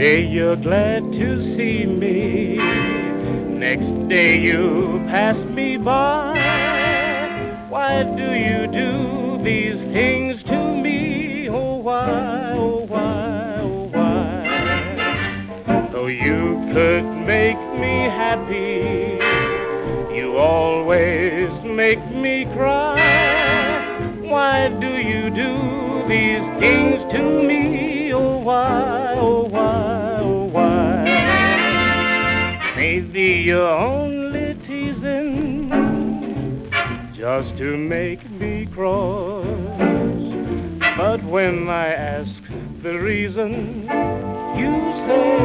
day you're glad to see me, next day you pass me by. Why do you do these things to me? Oh, why, oh, why, oh, why? Though you could make me happy, you always make me cry. Why do you do these things to me? Oh, why, oh, why, oh, why? Maybe you're only teasing just to make me cross. But when I ask the reason, you say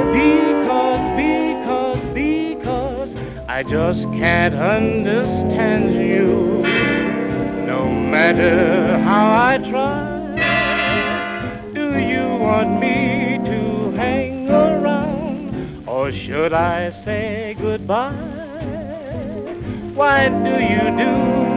because I just can't understand you. No matter how I try, do you want me to hang around, or should I say goodbye? Why do you do